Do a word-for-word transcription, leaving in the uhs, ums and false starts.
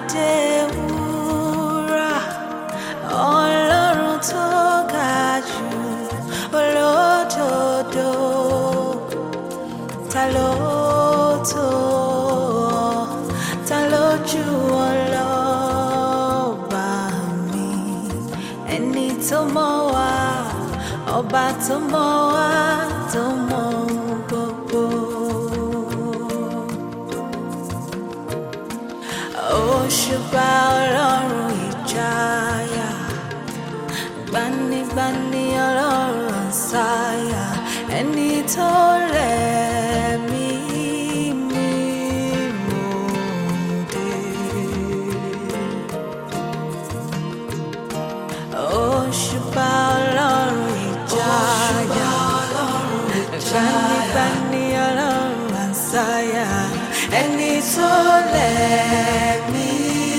Adéwúrà, Ọlọ́run tó ga jù, olódodo, ta ló tó, ta ló jù ọ́ lọ, Ọba mi, ẹni tó mọ̀ wá, ọba tó mọ̀ wá, tó mọ̀ ohun gbogbo. Òṣùpá Ọlọ́run ìjayà, gbanigbani Ọlọ́run àǹsáyà, ẹni tó lẹ̀mí mi mú dé. Òṣùpá Ọlọ́run ìjayà, gbanigbani Ọlọ́run àǹsáyà, ẹni tó lẹ̀mí